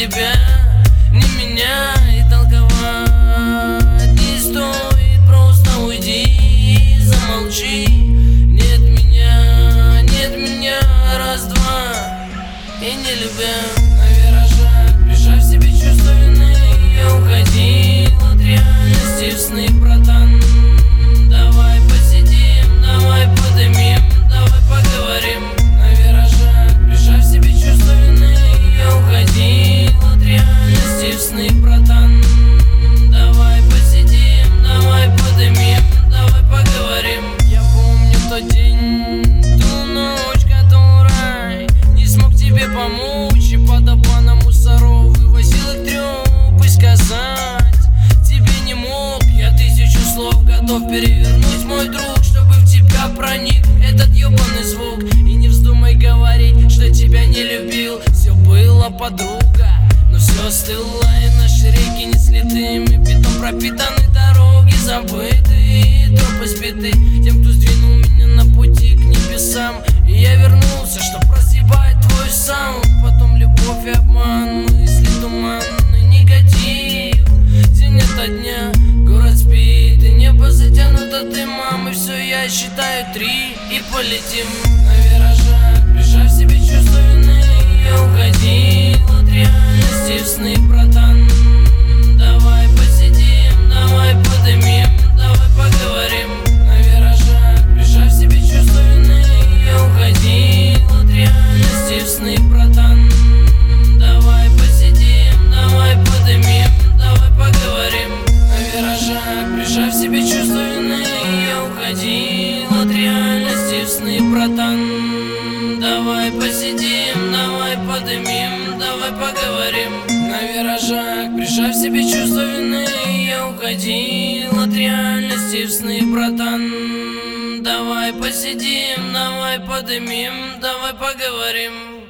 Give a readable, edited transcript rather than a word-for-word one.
тебя, не меня и толковать не стоит, просто уйди и замолчи. Нет меня, раз-два, и не любя. На виражах, прижав себе чувство вины, я уходил от реальности в сны, братан. Давай посидим, давай подымим, давай поговорим. На виражах, прижав себе чувство вины, я уходил от реальности в сны, братан. Давай посидим, давай подымим, давай поговорим. Я помню тот день, ту ночь, которой не смог тебе помочь, и под обманом мусоров вывозил их трёп, и сказать тебе не мог. Я 1000 слов готов перевернуть, мой друг, чтобы в тебя проник этот ёбаный звук. И не вздумай говорить, что тебя не любил. Все было, подруга, но все остыло, и наши реки несли дым, и бетон пропитаны, дороги забыты, и тропы сбиты тем, кто сдвинул меня на пути к небесам. И я вернулся, чтоб разъебать твой саунд. Потом любовь и обман, мысли, туман и негатив. День ото дня, город спит, и небо затянуто дымом. И все, я считаю 3 и полетим. На виражах, прижав себе чувство вины, я уходил от реальности в сны, братан. Давай посидим, давай подымим, давай поговорим. На виражах, прижав себе чувство вины, я уходил от реальности в сны, братан. Давай посидим, давай подымим, давай поговорим. На виражах, прижав себе чувство вины, я уходил от реальности в сны, братан. Давай посидим, давай подымим, давай поговорим. На виражах, прижав себе чувство вины, я уходил от реальности в сны, братан. Давай посидим, давай подымим, давай поговорим.